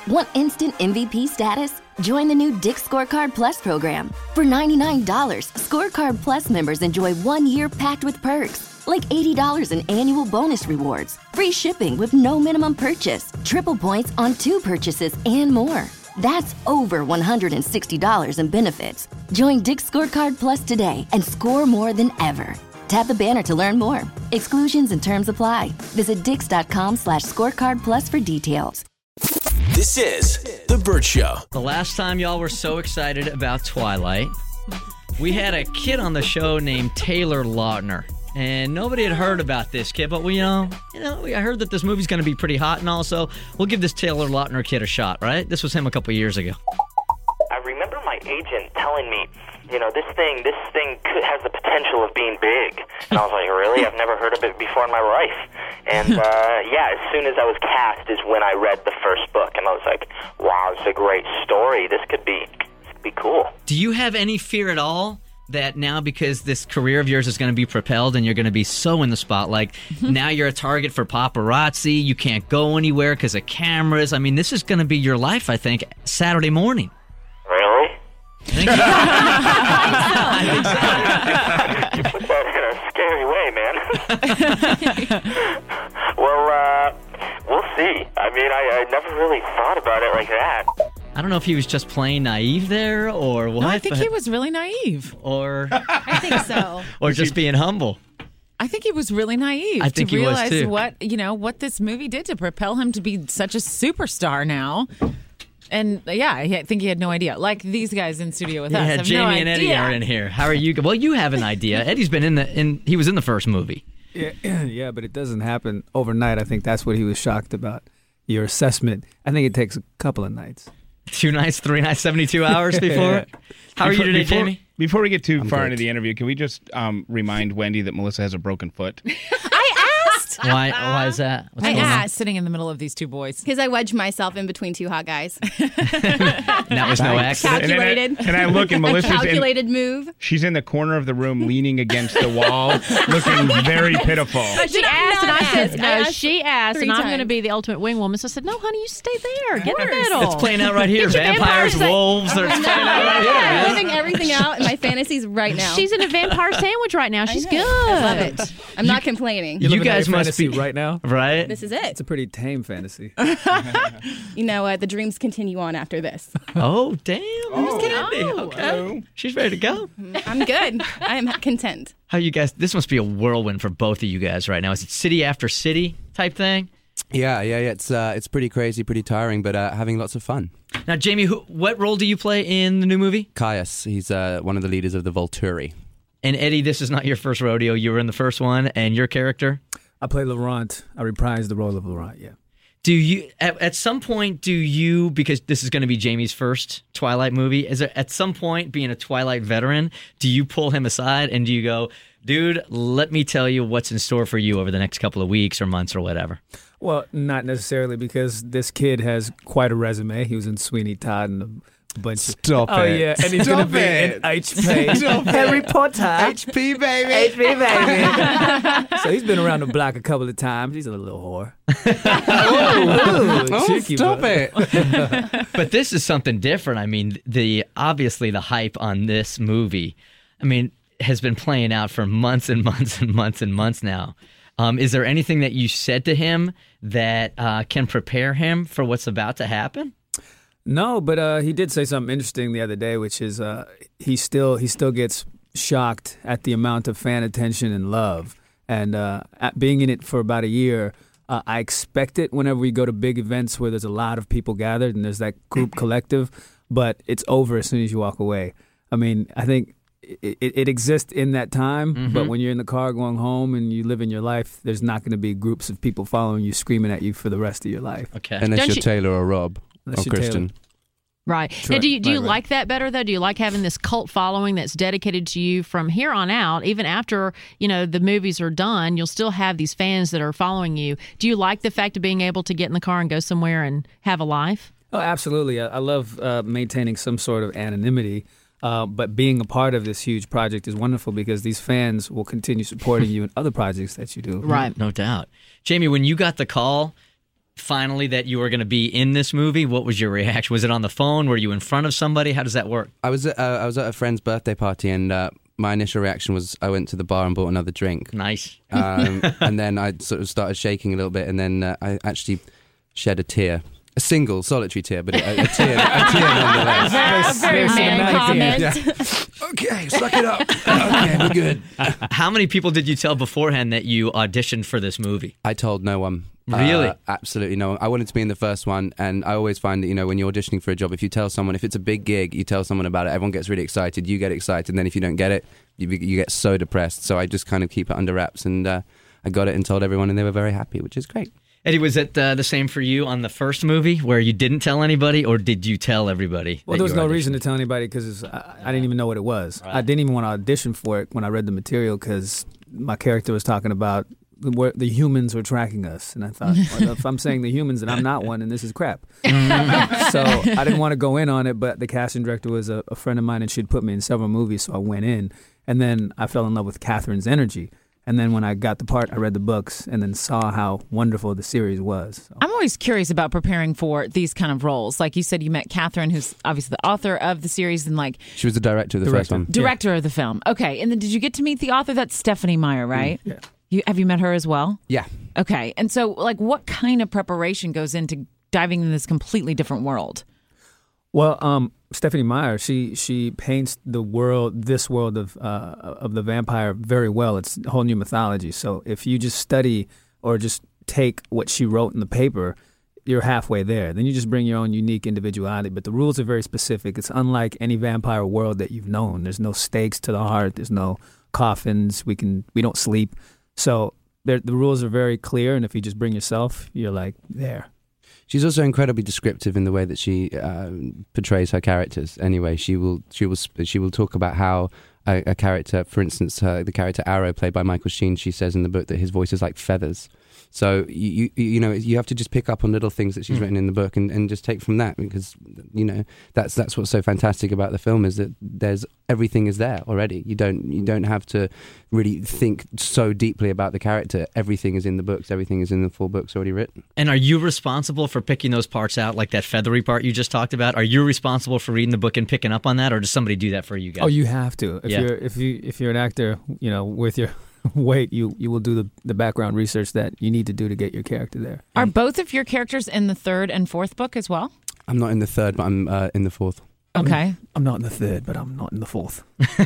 Want instant MVP status? Join the new Dick's Scorecard Plus program. For $99, Scorecard Plus members enjoy 1 year packed with perks, like $80 in annual bonus rewards, free shipping with no minimum purchase, triple points on 2 purchases, and more. That's over $160 in benefits. Join Dick's Scorecard Plus today and score more than ever. Tap the banner to learn more. Exclusions and terms apply. Visit dix.com/scorecardplus for details. This is The Bert Show. The last time y'all were so excited about Twilight, we had a kid on the show named Taylor Lautner. And nobody had heard about this kid, but I heard that this movie's going to be pretty hot, and also we'll give this Taylor Lautner kid a shot, right? This was him a couple years ago. I remember my agent telling me, this thing has the potential of being big. And I was like, really? I've never heard of it before in my life. And as soon as I was cast is when I read the first book, and I was like, wow, it's a great story. This could be cool. Do you have any fear at all that now, because this career of yours is going to be propelled and you're going to be so in the spotlight, now you're a target for paparazzi, you can't go anywhere because of cameras? I mean, this is going to be your life, I think, Saturday morning. Really? I think so. You put that in a scary way, man. Well, we'll see. I mean, I never really thought about it like that. I don't know if he was just playing naive there or what. No, I think he was really naive. Or I think so. Or just being humble. I think he was really naive. I think to he was, realize too. what this movie did to propel him to be such a superstar now. And I think he had no idea. Like these guys in studio with us. Yeah, have Jamie no and Eddie idea. are in here. How are you? Well, you have an idea. Eddie's been he was in the first movie. Yeah, but it doesn't happen overnight. I think that's what he was shocked about. Your assessment. I think it takes a couple of nights. 2 nights, 3 nights, 72 hours before? How are you today, Jamie? Before we get too far into the interview, can we just remind Wendy that Melissa has a broken foot? Why is that? What's I going on? asked sitting in the middle of these two boys. Because I wedged myself in between two hot guys. That was no accident. Calculated. And I look, and Melissa's calculated move. She's in the corner of the room, leaning against the wall, looking very pitiful. She asked, and I said, no, she asked, and I'm going to times. be the ultimate wingwoman. So I said, no, honey, you stay there. Get in the middle. It's playing out right here. Get your Vampires, vampire wolves. It's playing out right here, I'm man. living everything out in my fantasies right now. She's in a vampire sandwich right now. She's good. I love it. I'm not complaining. You guys must be right now. Right? This is it. It's a pretty tame fantasy. The dreams continue on after this. Oh, damn. I'm just kidding. Okay. She's ready to go. I'm good. I am content. How you guys, this must be a whirlwind for both of you guys right now. Is it city after city type thing? Yeah. It's pretty crazy, pretty tiring, but having lots of fun. Now, Jamie, what role do you play in the new movie? Caius, he's one of the leaders of the Volturi. And Eddie, this is not your first rodeo. You were in the first one, and your character? I play Laurent. I reprised the role of Laurent, yeah. Do you, at some point, because this is going to be Jamie's first Twilight movie, is there, at some point, being a Twilight veteran, do you pull him aside and do you go, dude, let me tell you what's in store for you over the next couple of weeks or months or whatever? Well, not necessarily, because this kid has quite a resume. He was in Sweeney Todd and a bunch Stop of... it. Oh, yeah, and he's going to be in HP. Harry Potter. HP, baby. HP, baby. So he's been around the block a couple of times. He's a little whore. Cheeky, stop but- it. But this is something different. I mean, obviously the hype on this movie, has been playing out for months and months and months and months now. Is there anything that you said to him that can prepare him for what's about to happen? No, but he did say something interesting the other day, which is he still gets shocked at the amount of fan attention and love. And at being in it for about a year, I expect it whenever we go to big events where there's a lot of people gathered and there's that group collective, but it's over as soon as you walk away. I think it exists in that time, but when you're in the car going home and you live in your life, there's not going to be groups of people following you, screaming at you for the rest of your life. Okay. Unless you're Taylor or Rob or Christian. Right. Now, do you like that better, though? Do you like having this cult following that's dedicated to you from here on out? Even after, the movies are done, you'll still have these fans that are following you. Do you like the fact of being able to get in the car and go somewhere and have a life? Oh, absolutely. I love maintaining some sort of anonymity. But being a part of this huge project is wonderful because these fans will continue supporting you in other projects that you do. Right. No doubt. Jamie, when you got the call finally that you were going to be in this movie, what was your reaction? Was it on the phone? Were you in front of somebody? How does that work? I was at a friend's birthday party, and my initial reaction was I went to the bar and bought another drink. Nice. And then I sort of started shaking a little bit, and then I actually shed a tear. A single, solitary tear, but a tear nonetheless. Very man comment. Yeah. Okay, suck it up. Okay, we're good. How many people did you tell beforehand that you auditioned for this movie? I told no one. Really? Absolutely no one. I wanted to be in the first one, and I always find that, you know, when you're auditioning for a job, if you tell someone, if it's a big gig, you tell someone about it, everyone gets really excited, you get excited, and then if you don't get it, you get so depressed. So I just kind of keep it under wraps, and I got it and told everyone, and they were very happy, which is great. Eddie, was it the same for you on the first movie where you didn't tell anybody, or did you tell everybody? Well, there was no reason to tell anybody because I didn't even know what it was. Right. I didn't even want to audition for it when I read the material because my character was talking about the humans were tracking us. And I thought, well, if I'm saying the humans, then I'm not one, and this is crap. So I didn't want to go in on it, but the casting director was a friend of mine, and she'd put me in several movies, so I went in. And then I fell in love with Catherine's energy. And then when I got the part, I read the books and then saw how wonderful the series was. So. I'm always curious about preparing for these kind of roles. Like you said, you met Catherine, who's obviously the author of the series, and like she was the director of the first one. Director of the film. Okay, and then did you get to meet the author? That's Stephenie Meyer, right? Yeah. Have you met her as well? Yeah. Okay, and so like, what kind of preparation goes into diving into this completely different world? Well, Stephenie Meyer, she paints this world of the vampire very well. It's a whole new mythology. So if you just study or just take what she wrote in the paper, you're halfway there. Then you just bring your own unique individuality. But the rules are very specific. It's unlike any vampire world that you've known. There's no stakes to the heart. There's no coffins. We don't sleep. So the rules are very clear. And if you just bring yourself, you're like there. She's also incredibly descriptive in the way that she portrays her characters. Anyway, she will talk about how a character, for instance, the character Arrow, played by Michael Sheen, she says in the book that his voice is like feathers. So you know, you have to just pick up on little things that she's written in the book and just take from that, because you know that's what's so fantastic about the film, is that everything is there already. You don't have to really think so deeply about the character. Everything is in the books. Everything is in the 4 books already written. And are you responsible for picking those parts out, like that feathery part you just talked about? Are you responsible for reading the book and picking up on that, or does somebody do that for you guys? Oh, you have to. If you're an actor, you know, with your weight, you will do the background research that you need to do to get your character there. Are both of your characters in the 3rd and 4th book as well? I'm not in the 3rd, but I'm in the 4th. Okay. I'm not in the 3rd, but I'm not in the 4th.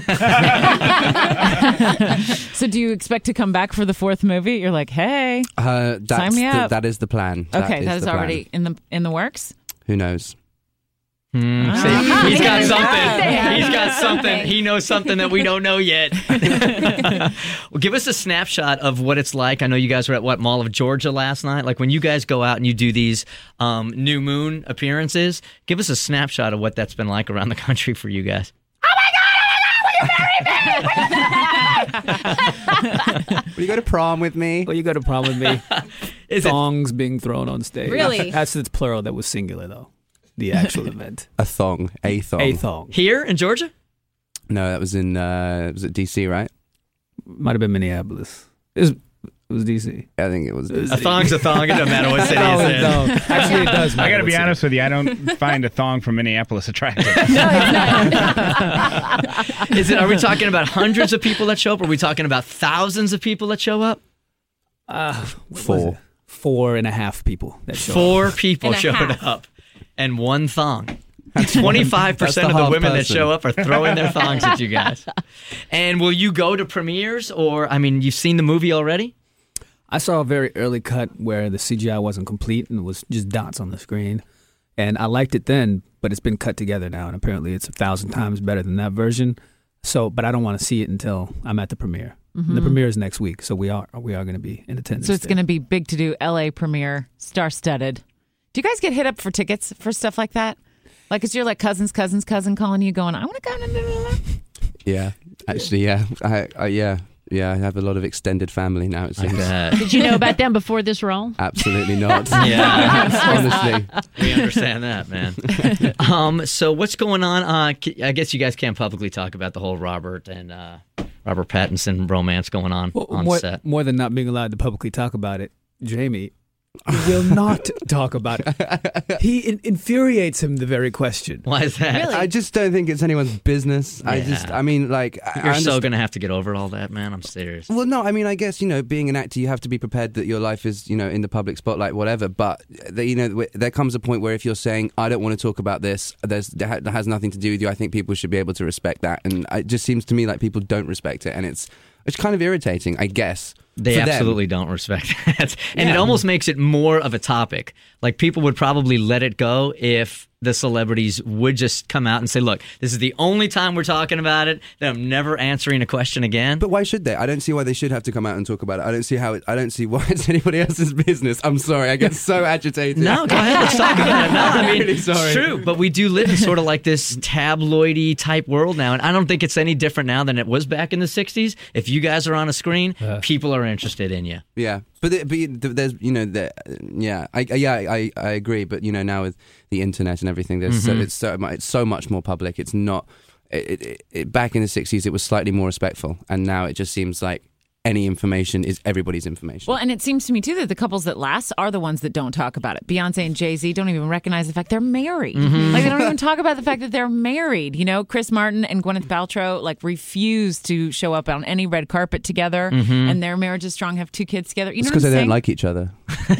So do you expect to come back for the 4th movie? You're like, hey, sign me up. That is the plan. Okay, that is already in the works? Who knows? See, he's got something. He's got something. He knows something that we don't know yet. Well, give us a snapshot of what it's like. I know you guys were at Mall of Georgia last night. Like when you guys go out and you do these New Moon appearances, give us a snapshot of what that's been like around the country for you guys. Will you go to prom with me? Will you go to prom with me? Thongs being thrown on stage. Really? That's its plural. That was singular though. The actual event. A thong. Here in Georgia? No, that was in was it DC, right? Might have been Minneapolis. It was DC. I think it was. A thong's a thong. It doesn't matter what city it's in. No, actually, it does. I got to be honest with you. I don't find a thong from Minneapolis attractive. No, it's not. Are we talking about hundreds of people that show up? Or are we talking about thousands of people that show up? 4. 4.5 people that showed up. 4 people showed up. And 1 thong. 25% of the women that show up are throwing their thongs at you guys. And will you go to premieres, or, I mean, you've seen the movie already? I saw a very early cut where the CGI wasn't complete and it was just dots on the screen. And I liked it then, but it's been cut together now, and apparently it's 1,000 times better than that version. So, but I don't want to see it until I'm at the premiere. Mm-hmm. The premiere is next week, so we are going to be in attendance. So it's going to be big to do, LA premiere, star-studded. Do you guys get hit up for tickets for stuff like that? Like, is your like cousin calling you going, I want to go? Yeah, actually, yeah. I have a lot of extended family now, it seems. Did you know about them before this role? Absolutely not. Honestly. We understand that, man. So what's going on? I guess you guys can't publicly talk about the whole Robert Pattinson romance going on set. More than not being allowed to publicly talk about it, Jamie He will not talk about it. He infuriates him, the very question. Why is that? Really? I just don't think it's anyone's business. Yeah. You're so going to have to get over all that, man. I'm serious. Well, no, I mean, I guess, being an actor, you have to be prepared that your life is, in the public spotlight, whatever. But, there comes a point where if you're saying, I don't want to talk about this, that has nothing to do with you, I think people should be able to respect that. And it just seems to me like people don't respect it. And it's kind of irritating, I guess. They absolutely don't respect that. And it almost makes it more of a topic. Like, people would probably let it go if the celebrities would just come out and say, look, this is the only time we're talking about it, that I'm never answering a question again. But why should they? I don't see why they should have to come out and talk about it. I don't see why it's anybody else's business. I'm sorry, I get so agitated. No, go ahead, let's talk about it. No, I mean, really sorry. It's true, but we do live in sort of like this tabloidy type world now, and I don't think it's any different now than it was back in the 60s. If you guys are on a screen, people are interested in you. Yeah, but there's I agree. But now with the internet and everything, it's so much more public. It's not. Back in the 60s, it was slightly more respectful, and now it just seems like any information is everybody's information. Well, and it seems to me, too, that the couples that last are the ones that don't talk about it. Beyonce and Jay-Z don't even recognize the fact they're married. Mm-hmm. Like, they don't even talk about the fact that they're married. Chris Martin and Gwyneth Paltrow, refuse to show up on any red carpet together, and their marriage is strong, have 2 kids together. It's because they don't like each other. Will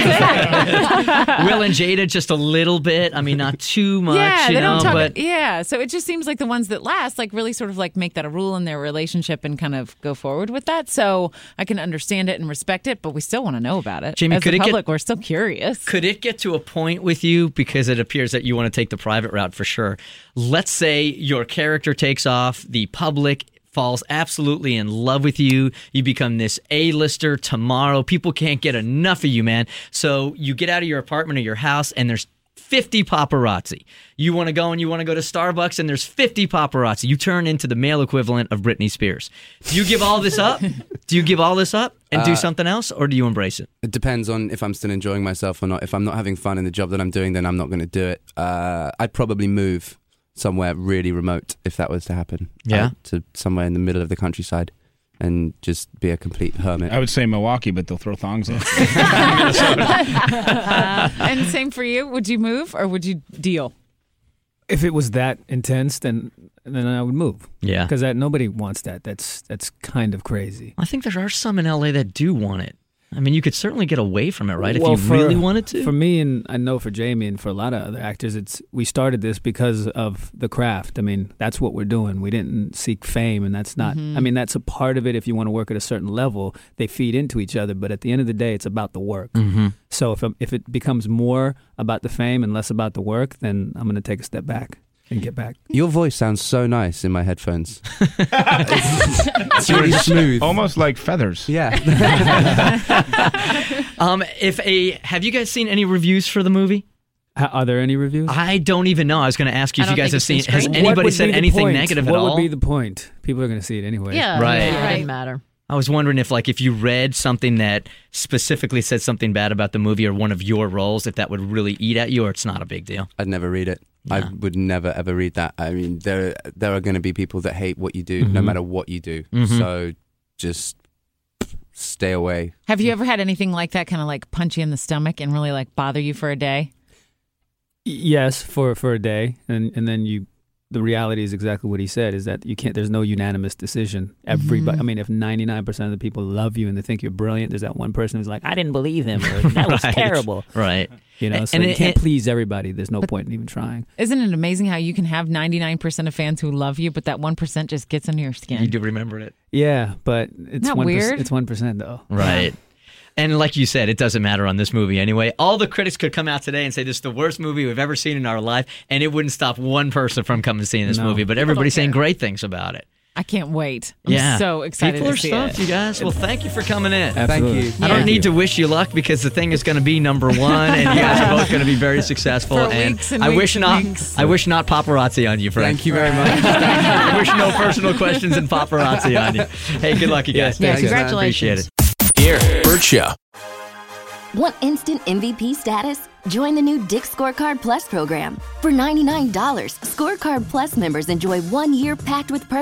and Jada just a little bit. I mean, not too much. Yeah, they don't talk. But yeah, so it just seems like the ones that last, really sort of make that a rule in their relationship and kind of go forward with that. So I can understand it and respect it, but we still want to know about it. Jamie, as the public, we're still curious. Could it get to a point with you, because it appears that you want to take the private route for sure? Let's say your character takes off, the public falls absolutely in love with you. You become this A-lister tomorrow. People can't get enough of you, man. So you get out of your apartment or your house, and there's 50 paparazzi. You want to go to Starbucks, and there's 50 paparazzi. You turn into the male equivalent of Britney Spears. Do you give all this up? And do something else, or do you embrace it? It depends on if I'm still enjoying myself or not. If I'm not having fun in the job that I'm doing, then I'm not going to do it. I'd probably move somewhere really remote if that was to happen. Yeah. To somewhere in the middle of the countryside and just be a complete hermit. I would say Milwaukee, but they'll throw thongs at And same for you. Would you move or would you deal? If it was that intense, then I would move. Yeah. Because nobody wants that. That's kind of crazy. I think there are some in LA that do want it. I mean, you could certainly get away from it, right? If you really wanted to. For me, and I know for Jamie and for a lot of other actors, we started this because of the craft. I mean, that's what we're doing. We didn't seek fame, and that's not. I mean, that's a part of it. If you want to work at a certain level, they feed into each other. But at the end of the day, it's about the work. So if it becomes more about the fame and less about the work, then I'm going to take a step back and get back. Your voice sounds so nice in my headphones. It's really smooth. Almost like feathers. Yeah. Have you guys seen any reviews for the movie? Are there any reviews? I don't even know. I was going to ask you if you guys have seen. Has anybody said anything negative at all? What would be the point? People are going to see it anyway. Yeah, right. It doesn't matter. I was wondering if you read something that specifically said something bad about the movie or one of your roles, if that would really eat at you, or it's not a big deal. I'd never read it. Yeah. I would never ever read that. I mean, there are going to be people that hate what you do, no matter what you do. So just stay away. Have you ever had anything like that kind of punch you in the stomach and really bother you for a day? Yes, for a day, and then the reality is exactly what he said, is that you can't. There's no unanimous decision. Everybody. I mean, if 99% of the people love you and they think you're brilliant, there's that one person who's like, I didn't believe him, or that was terrible. Right. So you can't please everybody. There's no point in even trying. Isn't it amazing how you can have 99% of fans who love you, but that 1% just gets under your skin? You do remember it. Yeah, but it's 1%. Weird? It's 1% though. Right. And like you said, it doesn't matter on this movie anyway. All the critics could come out today and say this is the worst movie we've ever seen in our life, and it wouldn't stop one person from coming and seeing this movie. But everybody's saying great things about it. I can't wait. I'm so excited People to see it. People are stoked, you guys. Well, thank you for coming in. Absolutely. Thank you. I don't need to wish you luck because the thing is going to be number one, and you guys are both going to be very successful. For and weeks and I weeks wish and not. weeks. I wish not paparazzi on you, Frank. Thank you very much. I wish no personal questions and paparazzi on you. Hey, good luck, you guys. Yeah, Thanks, man. congratulations. Appreciate it. Here, Bert Show. Want instant MVP status? Join the new Dick's Scorecard Plus program. For $99, Scorecard Plus members enjoy 1 year packed with perks,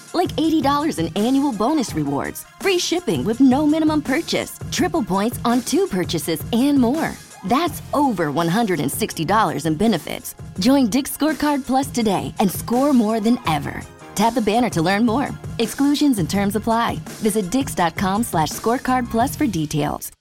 Like $80 in annual bonus rewards, free shipping with no minimum purchase, triple points on 2 purchases, and more. That's over $160 in benefits. Join Dick's Scorecard Plus today and score more than ever. Tap the banner to learn more. Exclusions and terms apply. Visit dix.com/scorecard plus for details.